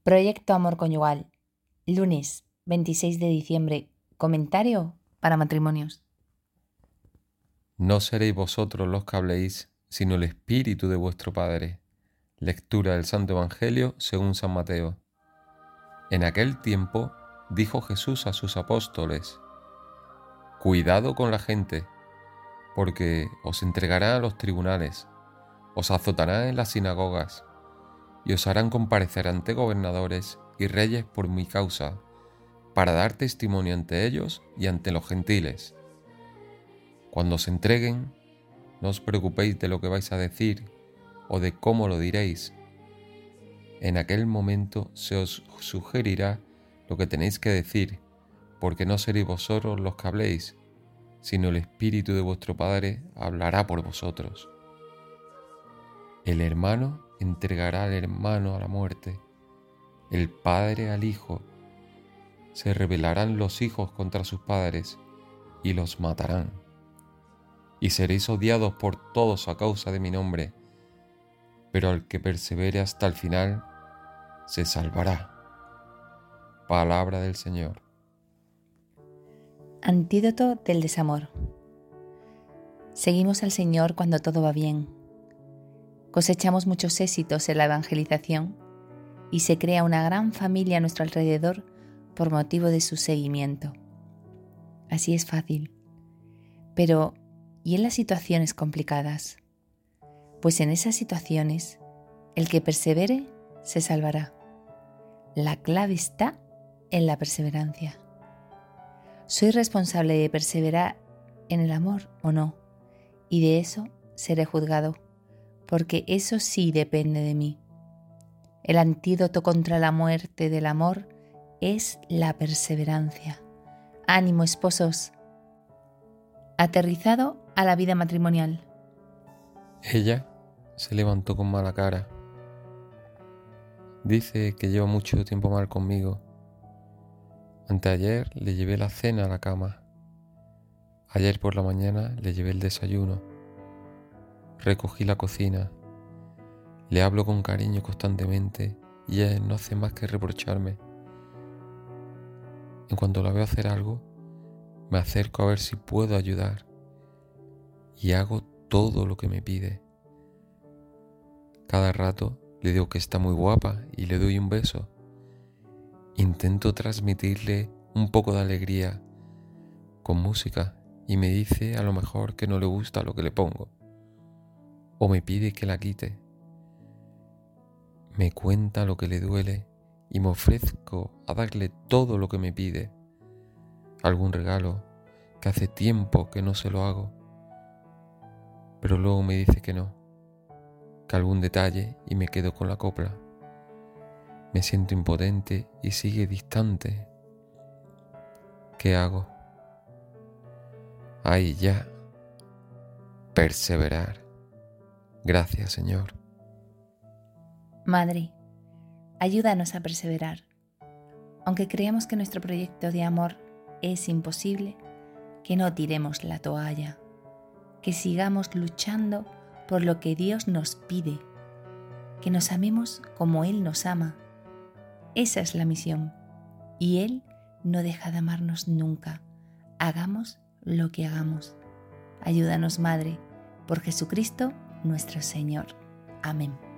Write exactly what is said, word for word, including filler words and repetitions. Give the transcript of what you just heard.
Proyecto Amor Conyugal, lunes veintiséis de diciembre, comentario para matrimonios. No seréis vosotros los que habléis, sino el Espíritu de vuestro Padre. Lectura del Santo Evangelio según San Mateo. En aquel tiempo dijo Jesús a sus apóstoles: Cuidado con la gente, porque os entregarán a los tribunales, os azotarán en las sinagogas, y os harán comparecer ante gobernadores y reyes por mi causa, para dar testimonio ante ellos y ante los gentiles. Cuando os entreguen, no os preocupéis de lo que vais a decir o de cómo lo diréis. En aquel momento se os sugerirá lo que tenéis que decir, porque no seréis vosotros los que habléis, sino el Espíritu de vuestro Padre hablará por vosotros. El hermano entregará al hermano a la muerte, el padre al hijo. Se rebelarán los hijos contra sus padres y los matarán. Y seréis odiados por todos a causa de mi nombre, pero al que persevere hasta el final se salvará. Palabra del Señor. Antídoto del desamor. Seguimos al Señor cuando todo va bien. Cosechamos muchos éxitos en la evangelización y se crea una gran familia a nuestro alrededor por motivo de su seguimiento. Así es fácil. Pero, ¿y en las situaciones complicadas? Pues en esas situaciones, el que persevere se salvará. La clave está en la perseverancia. ¿Soy responsable de perseverar en el amor o no? Y de eso seré juzgado, porque eso sí depende de mí. El antídoto contra la muerte del amor es la perseverancia. ¡Ánimo, esposos! Aterrizado a la vida matrimonial. Ella se levantó con mala cara. Dice que lleva mucho tiempo mal conmigo. Anteayer le llevé la cena a la cama. Ayer por la mañana le llevé el desayuno. Recogí la cocina. Le hablo con cariño constantemente y ella no hace más que reprocharme. En cuanto la veo hacer algo, me acerco a ver si puedo ayudar y hago todo lo que me pide. Cada rato le digo que está muy guapa y le doy un beso. Intento transmitirle un poco de alegría con música y me dice a lo mejor que no le gusta lo que le pongo o me pide que la quite. Me cuenta lo que le duele y me ofrezco a darle todo lo que me pide. Algún regalo que hace tiempo que no se lo hago, pero luego me dice que no, que algún detalle y me quedo con la copla. Me siento impotente y sigue distante. ¿Qué hago? Ahí ya. Perseverar. Gracias, Señor. Madre, ayúdanos a perseverar. Aunque creamos que nuestro proyecto de amor es imposible, que no tiremos la toalla, que sigamos luchando por lo que Dios nos pide, que nos amemos como Él nos ama. Esa es la misión, y Él no deja de amarnos nunca, hagamos lo que hagamos. Ayúdanos, Madre, por Jesucristo nuestro Señor. Amén.